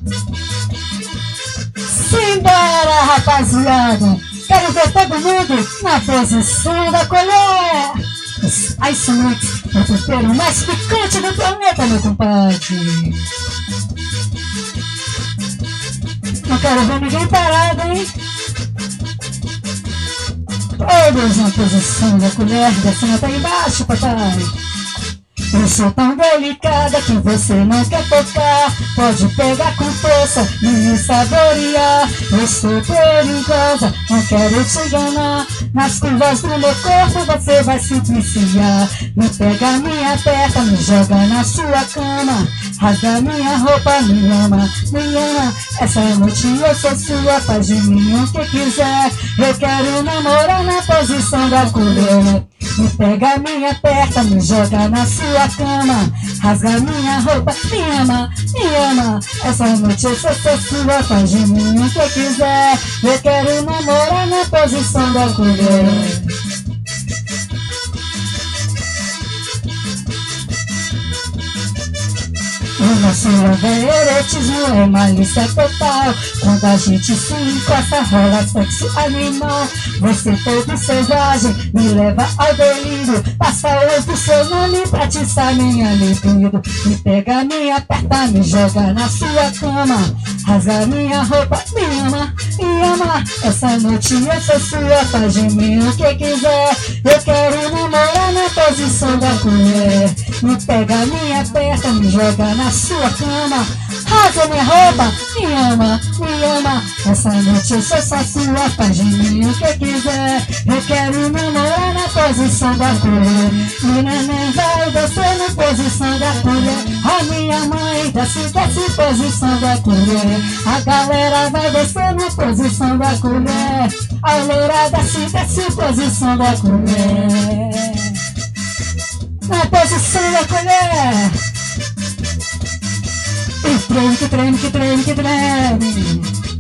Simbora, rapaziada! Quero ver todo mundo na posição da colher! Ice Mix, o tempero mais picante do planeta, meu compadre! Não quero ver ninguém parado, hein? Todos na posição da colher, descendo até embaixo, papai! Eu sou tão delicada que você não quer tocar. Pode pegar com força e me saborear. Eu sou perigosa, não quero te enganar. Nas curvas do meu corpo você vai se viciar. Me pega, me aperta, me joga na sua cama. Rasga minha roupa, me ama, me ama. Essa noite eu sou sua, faz de mim o que quiser. Eu quero namorar na posição da colher. Me pega, me aperta, me joga na sua cama. Rasga minha roupa, me ama, me ama. Essa noite eu sou sua, faz de mim o que quiser. Eu quero namorar na posição da colher. O nosso love é erotismo, é malícia total. Quando a gente se encosta, rola sexo animal. Você todo selvagem, me leva ao delírio. Passa outro seu nome pra atiçar minha libido. Me pega, me aperta, me joga na sua cama. Rasga minha roupa, me ama, me ama. Essa noite eu sou sua, faz de mim o que quiser. Eu quero namorar na posição da colher. Me pega, me aperta, me joga na sua cama. Rasga minha roupa, me ama, me ama. Essa noite eu sou só sua, faz de mim o que quiser. Eu quero namorar na posição da colher. E neném vai descer na posição da colher. A minha mãe desce, desce posição da colher. A galera vai descer na posição da colher. A loura desce, desce posição da colher. Na posição da colher. E treme, que treme, que treme, que treme.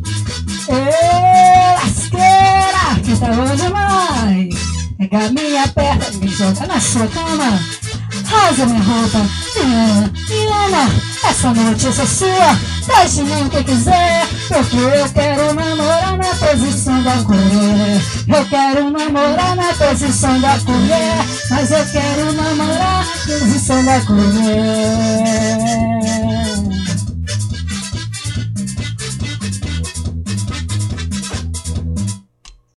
Ê, lasqueira, que tá bom demais. Pega minha perna, me joga na sua cama. Rasga minha roupa, me ama, me ama. Essa noite eu sou sua, faz de mim o que quiser. Porque eu quero namorar na posição da colher. Eu quero namorar na posição da colher. Mas eu quero namorar na posição da colher.